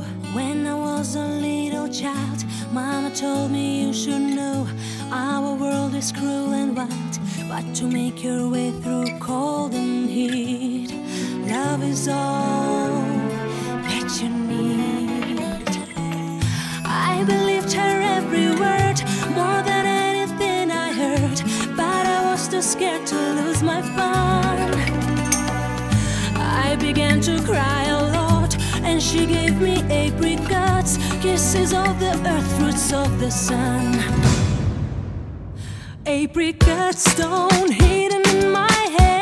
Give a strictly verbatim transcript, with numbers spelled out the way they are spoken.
When I was a little child, Mama told me you should know our world is cruel and wild, but to make your way through cold and heat, love is all that you need. I believed her every word, more than anything I heard, but I was too scared to lose my fun. I began to cry a lot, and she gave me apricots, kisses of the earth, fruits of the sun. Apricot stone hidden in my head.